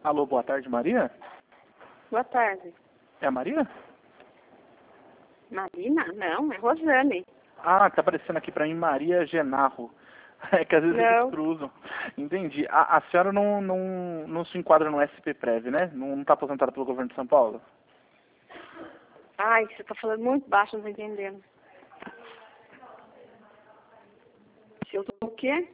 Alô, boa tarde, Maria? Boa tarde. É a Maria? Marina? Não, é Rosane. Ah, tá aparecendo aqui pra mim Maria Genarro. É que às vezes eles Não. cruzam. Entendi. A senhora não se enquadra no SP-Prev, né? Não tá aposentada pelo governo de São Paulo? Ai, você tá falando muito baixo, não tô entendendo. Se eu tô o quê?